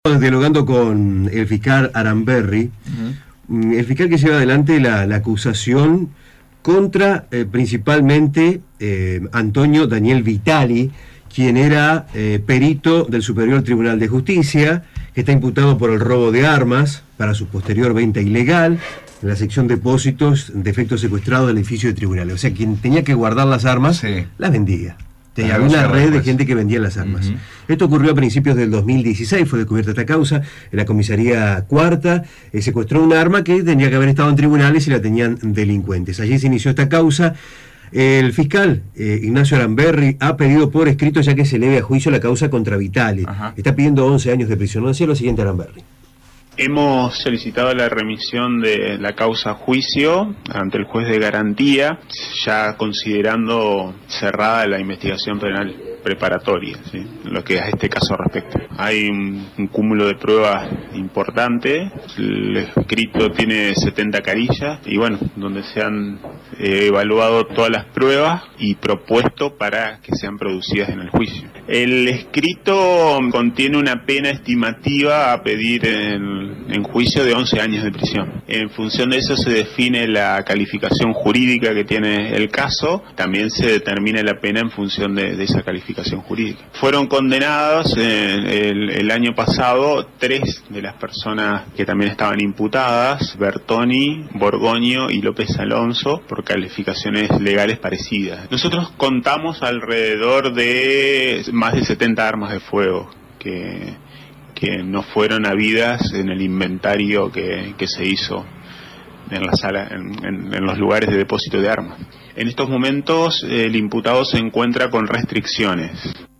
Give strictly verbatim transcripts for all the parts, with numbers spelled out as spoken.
Dialogando con el fiscal Aramberri, uh-huh. el fiscal que lleva adelante la, la acusación contra eh, principalmente eh, Antonio Daniel Vitali, quien era eh, perito del Superior Tribunal de Justicia, que está imputado por el robo de armas para su posterior venta ilegal en la sección depósitos de efectos secuestrados del edificio de tribunales. O sea, quien tenía que guardar las armas, sí. las vendía. Tenía una red después. de gente que vendía las armas. Uh-huh. Esto ocurrió a principios del dos mil dieciséis, fue descubierta esta causa en la comisaría cuarta, eh, secuestró un arma que tenía que haber estado en tribunales y la tenían delincuentes. Allí se inició esta causa. El fiscal eh, Ignacio Aramberri ha pedido por escrito ya que se eleve a juicio la causa contra Vitali. Uh-huh. Está pidiendo once años de prisión. No decía lo siguiente Aramberri. Hemos solicitado la remisión de la causa a juicio ante el juez de garantía, ya considerando cerrada la investigación penal preparatoria, ¿sí? Lo que a este caso respecta. Hay un, un cúmulo de pruebas importante, el escrito tiene setenta carillas y bueno, donde se han eh, evaluado todas las pruebas y propuesto para que sean producidas en el juicio. El escrito contiene una pena estimativa a pedir en, en juicio de once años de prisión. En función de eso se define la calificación jurídica que tiene el caso, también se determina la pena en función de, de esa calificación jurídica. Fueron condenados eh, el, el año pasado tres de las personas que también estaban imputadas, Bertoni, Borgoño y López Alonso, por calificaciones legales parecidas. Nosotros contamos alrededor de más de setenta armas de fuego que, que no fueron habidas en el inventario que, que se hizo en la sala, en, en, en los lugares de depósito de armas. En estos momentos el imputado se encuentra con restricciones.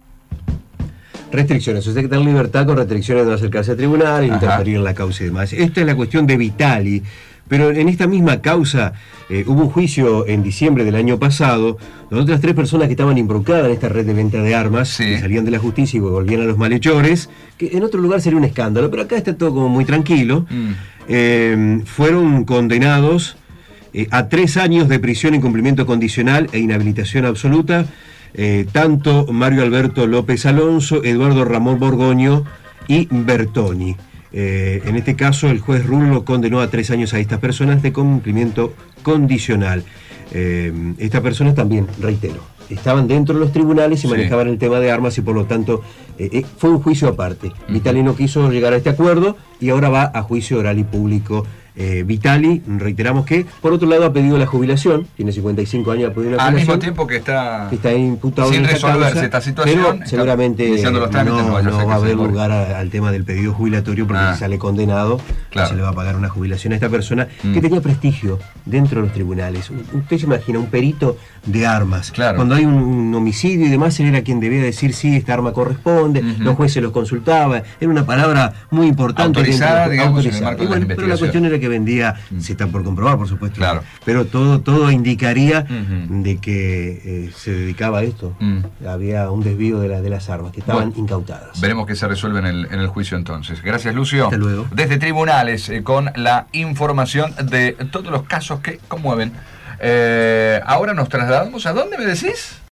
Restricciones, o sea que está en libertad con restricciones de no acercarse al tribunal, interferir en la causa y demás. Esta es la cuestión de Vitali, pero en esta misma causa eh, hubo un juicio en diciembre del año pasado, donde otras tres personas que estaban involucradas en esta red de venta de armas, sí. que salían de la justicia y volvían a los malhechores, que en otro lugar sería un escándalo, pero acá está todo como muy tranquilo, mm. eh, fueron condenados eh, a tres años de prisión en cumplimiento condicional e inhabilitación absoluta, eh, tanto Mario Alberto López Alonso, Eduardo Ramón Borgoño y Bertoni. Eh, en este caso el juez Rulo condenó a tres años a estas personas de cumplimiento condicional. Eh, estas personas también, reitero, estaban dentro de los tribunales y sí. manejaban el tema de armas y por lo tanto eh, eh, fue un juicio aparte. Uh-huh. Vitali no quiso llegar a este acuerdo y ahora va a juicio oral y público. Eh, Vitali, reiteramos que por otro lado ha pedido la jubilación, tiene cincuenta y cinco años, ha pedido la al jubilación. Al mismo tiempo que está, que está imputado sin en esta resolverse causa, esta situación, pero seguramente los trámites, no, no, no va a haber se lugar a, al tema del pedido jubilatorio porque ah. si sale condenado claro. se le va a pagar una jubilación a esta persona mm. que tenía prestigio dentro de los tribunales. Usted se imagina un perito de armas, claro. cuando hay un, un homicidio y demás, él era quien debía decir si sí, esta arma corresponde, uh-huh. los jueces los consultaban, era una palabra muy importante autorizada, de, digamos, autorizada. en el marco y bueno, de la pero la cuestión era que vendía mm. se está por comprobar, por supuesto, claro. pero todo todo indicaría uh-huh. de que eh, se dedicaba a esto. Uh-huh. Había un desvío de, la, de las armas que estaban bueno, incautadas. Veremos qué se resuelve en el, en el juicio entonces. Gracias, Lucio. Hasta luego. Desde tribunales, eh, con la información de todos los casos que conmueven. Eh, ahora nos trasladamos, ¿a dónde me decís?